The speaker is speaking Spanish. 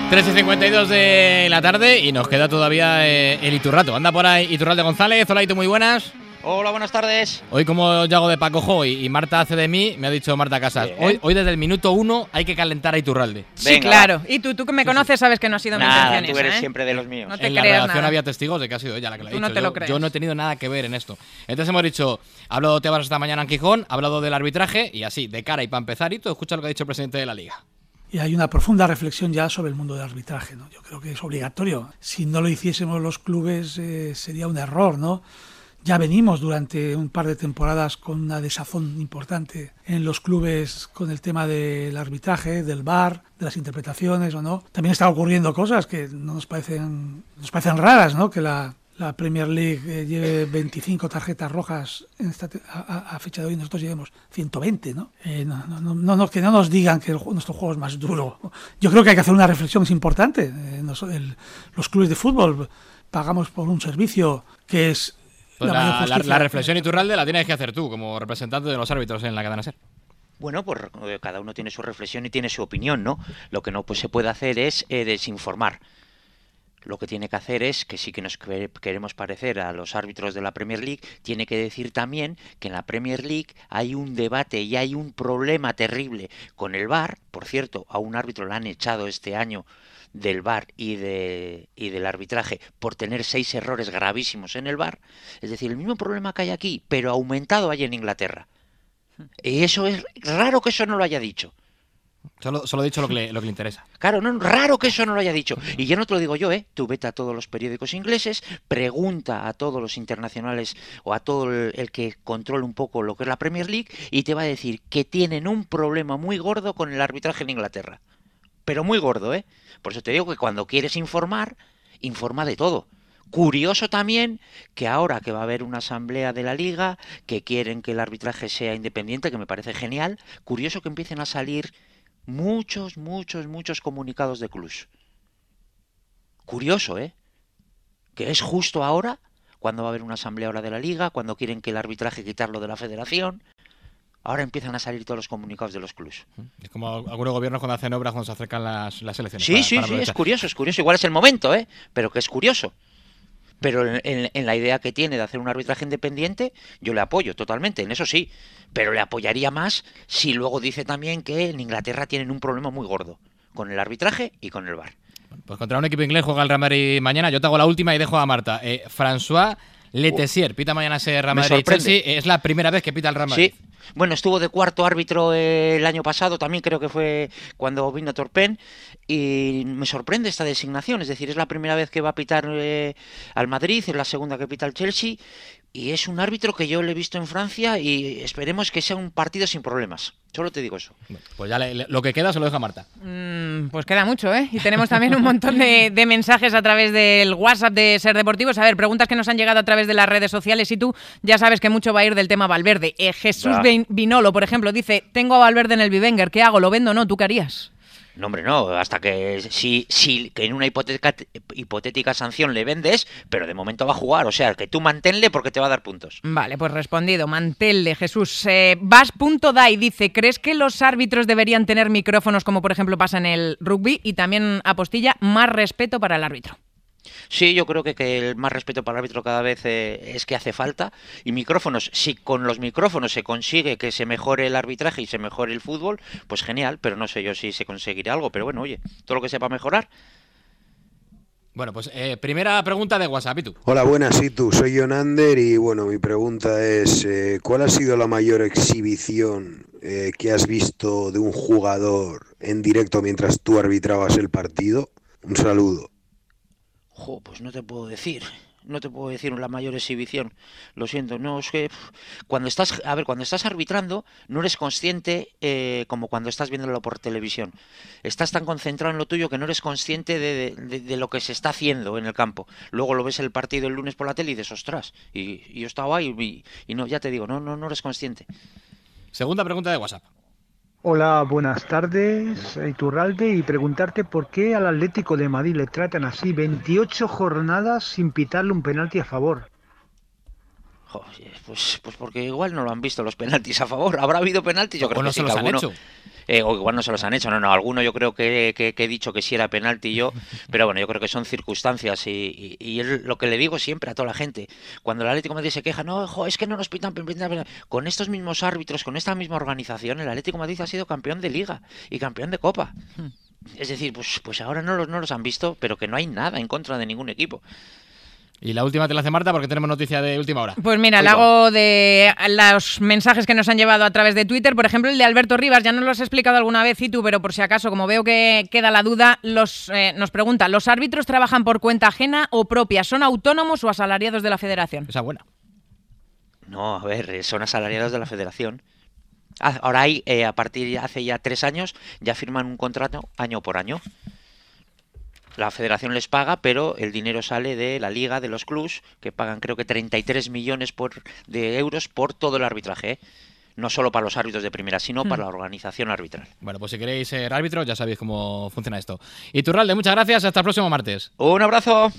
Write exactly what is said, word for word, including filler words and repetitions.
tres y cincuenta y dos de la tarde y nos queda todavía eh, el Iturrato. Anda por ahí Iturralde González. Hola, Itu, muy buenas. Hola, buenas tardes. Hoy, como yo hago de Paco Jo y, y Marta hace de mí, me ha dicho Marta Casas, hoy, hoy desde el minuto uno hay que calentar a Iturralde. Sí, Venga, claro. va. Y tú, tú que me conoces sabes que no ha sido mi Nah, intención tú eres esa, ¿eh? siempre de los míos. No te En la creas redacción nada. había testigos de que ha sido ella la que lo ha Tú dicho. no te lo yo, crees. yo no he tenido nada que ver en esto. Entonces hemos dicho, ha hablado Tebas esta mañana en Gijón, ha hablado del arbitraje y así, de cara y para empezar, y tú escucha lo que ha dicho el presidente de la Liga. Y hay una profunda reflexión ya sobre el mundo del arbitraje, ¿no? Yo creo que es obligatorio. Si no lo hiciésemos los clubes eh, sería un error, ¿no? Ya venimos durante un par de temporadas con una desazón importante en los clubes con el tema del arbitraje, del V A R, de las interpretaciones o no. También están ocurriendo cosas que no nos parecen, nos parecen raras, ¿no? Que la, la Premier League eh, lleve veinticinco tarjetas rojas en esta te- a, a fecha de hoy, nosotros llevemos ciento veinte, ¿no? Eh, no, no, no, no, no, que no nos digan que el, ju- nuestro juego es más duro. Yo creo que hay que hacer una reflexión, es importante. Eh, nos- el- los clubes de fútbol pagamos por un servicio que es Pues la mayor la, la, justicia. la reflexión Iturralde la tienes que hacer tú, como representante de los árbitros en la cadena SER. Bueno, pues eh, cada uno tiene su reflexión y tiene su opinión, ¿no? Lo que no pues, se puede hacer es eh, desinformar. Lo que tiene que hacer es que sí que nos que- queremos parecer a los árbitros de la Premier League, tiene que decir también que en la Premier League hay un debate y hay un problema terrible con el V A R. Por cierto, a un árbitro le han echado este año del V A R y, de, y del arbitraje por tener seis errores gravísimos en el V A R. Es decir, el mismo problema que hay aquí, pero aumentado hay en Inglaterra. Y eso es raro que eso no lo haya dicho. Solo, solo he dicho lo que le, lo que le interesa. Claro, no, raro que eso no lo haya dicho. Y ya no te lo digo yo, ¿eh? Tú vete a todos los periódicos ingleses, pregunta a todos los internacionales o a todo el, el que controle un poco lo que es la Premier League y te va a decir que tienen un problema muy gordo con el arbitraje en Inglaterra. Pero muy gordo, ¿eh? Por eso te digo que cuando quieres informar, informa de todo. Curioso también que ahora que va a haber una asamblea de la Liga, que quieren que el arbitraje sea independiente, que me parece genial, curioso que empiecen a salir muchos, muchos, muchos comunicados de clubs. Curioso, ¿eh? Que es justo ahora, cuando va a haber una asamblea ahora de la Liga, cuando quieren que el arbitraje quitarlo de la Federación. Ahora empiezan a salir todos los comunicados de los clubs. Es como algunos gobiernos cuando hacen obras cuando se acercan las, las elecciones. Sí, para- sí, para sí, es aprovechar. curioso, es curioso. Igual es el momento, ¿eh? Pero que es curioso. Pero en, en- en la idea que tiene de hacer un arbitraje independiente, yo le apoyo totalmente, en eso sí. Pero le apoyaría más si luego dice también que en Inglaterra tienen un problema muy gordo con el arbitraje y con el V A R. Pues contra un equipo inglés juega el Real Madrid mañana. Yo te hago la última y dejo a Marta. Eh, François Letessier pita mañana ese Real Me Madrid sorprende. Chelsea. Es la primera vez que pita el Real Madrid. Sí. Bueno, estuvo de cuarto árbitro eh, el año pasado, también creo que fue cuando vino Torpen, y me sorprende esta designación, es decir, es la primera vez que va a pitar eh, al Madrid, es la segunda que pita al Chelsea, y es un árbitro que yo le he visto en Francia y esperemos que sea un partido sin problemas. Solo te digo eso. Bueno, pues ya le- le- lo que queda se lo deja a Marta. Mm, pues queda mucho, ¿eh? Y tenemos también un montón de, de mensajes a través del WhatsApp de Ser Deportivos. A ver, preguntas que nos han llegado a través de las redes sociales y tú ya sabes que mucho va a ir del tema Valverde. Eh, Jesús Va. Vin- Vinolo, por ejemplo, dice, tengo a Valverde en el Bivenger, ¿qué hago? ¿Lo vendo o no? ¿Tú qué harías? No, hombre, no, hasta que si, si que en una hipotética, hipotética sanción le vendes, pero de momento va a jugar, o sea, que tú manténle porque te va a dar puntos. Vale, pues respondido. Mantelle, Jesús. Eh, Vas.dai dice, ¿crees que los árbitros deberían tener micrófonos como por ejemplo pasa en el rugby? Y también apostilla, más respeto para el árbitro. Sí, yo creo que, que el más respeto para el árbitro cada vez eh, es que hace falta. Y micrófonos, si con los micrófonos se consigue que se mejore el arbitraje y se mejore el fútbol, pues genial, pero no sé yo si se conseguirá algo. Pero bueno, oye, todo lo que sepa mejorar. Bueno, pues eh, primera pregunta de WhatsApp. ¿Y tú? Hola, buenas, y tú, soy Jonander y bueno, mi pregunta es, eh, ¿cuál ha sido la mayor exhibición eh, que has visto de un jugador en directo mientras tú arbitrabas el partido? Un saludo. Jo, pues no te puedo decir. No te puedo decir la mayor exhibición. Lo siento, no es que pf, cuando estás, a ver, cuando estás arbitrando no eres consciente eh, como cuando estás viéndolo por televisión. Estás tan concentrado en lo tuyo que no eres consciente de, de, de lo que se está haciendo en el campo. Luego lo ves el partido el lunes por la tele y dices, ostras, y, y yo estaba ahí y, y no, ya te digo, no, no, no eres consciente. Segunda pregunta de WhatsApp. Hola, buenas tardes, Iturralde, y preguntarte por qué al Atlético de Madrid le tratan así veintiocho jornadas sin pitarle un penalti a favor. Joder, pues, pues porque igual no lo han visto los penaltis a favor. ¿Habrá habido penaltis? Yo creo O no que sí, se los que han alguno, hecho. eh, o igual no se los han hecho. No, no, alguno yo creo que, que, que he dicho que sí era penalti yo, pero bueno, yo creo que son circunstancias y, y, y es lo que le digo siempre a toda la gente. Cuando el Atlético de Madrid se queja, no, jo, es que no nos pitan, pitan, pitan. Con estos mismos árbitros, con esta misma organización, el Atlético de Madrid ha sido campeón de Liga y campeón de Copa. Es decir, pues, pues ahora no los, no los han visto, pero que no hay nada en contra de ningún equipo. Y la última te la hace Marta porque tenemos noticia de última hora. Pues mira, le hago de los mensajes que nos han llevado a través de Twitter. Por ejemplo, el de Alberto Rivas, ya nos lo has explicado alguna vez, y tú, pero por si acaso, como veo que queda la duda, los, eh, nos pregunta, ¿los árbitros trabajan por cuenta ajena o propia? ¿Son autónomos o asalariados de la federación? Esa buena. No, a ver, son asalariados de la federación. Ahora hay, eh, a partir de hace ya tres años, ya firman un contrato año por año. La federación les paga, pero el dinero sale de la liga, de los clubs, que pagan creo que treinta y tres millones por, de euros por todo el arbitraje, ¿eh? No solo para los árbitros de primera, sino hmm. para la organización arbitral. Bueno, pues si queréis ser árbitros, ya sabéis cómo funciona esto. Iturralde, muchas gracias, hasta el próximo martes. Un abrazo.